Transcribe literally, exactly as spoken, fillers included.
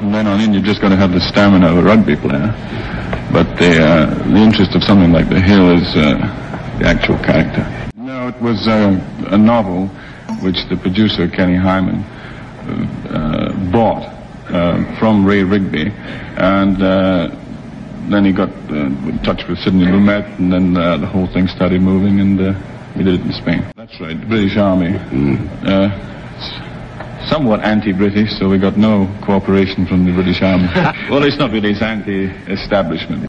From then on in, you've just got to have the stamina of a rugby player. But the, uh, the interest of something like The Hill is uh, the actual character. No, it was uh, a novel which the producer, Kenny Hyman, uh, uh, bought uh, from Ray Rigby. And uh, then he got uh, in touch with Sidney Lumet, and then uh, the whole thing started moving, and uh, we did it in Spain. That's right, the British Army. Mm. Uh, somewhat anti-British, so we got no cooperation from the British Army. Well, it's not really, it's anti-establishment.